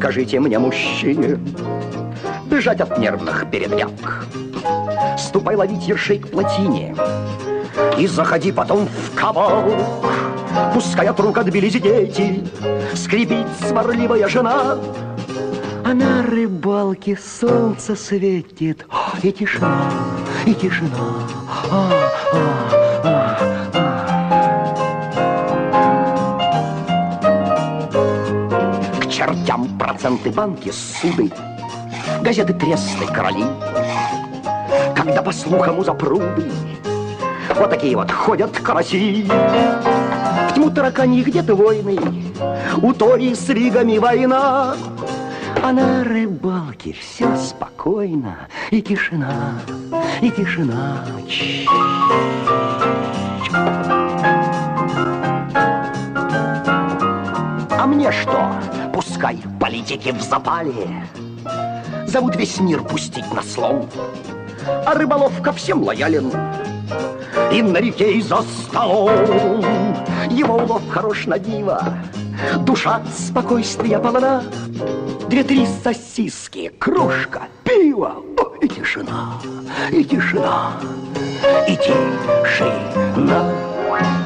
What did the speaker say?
скажите мне, мужчине, бежать от нервных передряг. Ступай ловить ершей к плотине и заходи потом в кабак. Пускай от рук отбились дети, скрипит сварливая жена, а на рыбалке солнце светит, и тишина, и тишина. К чертям проценты, банки, суды, газеты, тресты, короли. Когда по слухам у запруды вот такие вот ходят караси. В тьму таракани где-то войны, у Тори с Ригами война, а на рыбалке все спокойно, и тишина, и тишина. А мне что? Пускай политики в запале зовут весь мир пустить на слом, а рыболов ко всем лоялен, и на реке, и за столом. Его улов хорош на диво, душа спокойствия полна. 2-3 сосиски, кружка пива, и тишина, и тишина, и тишина.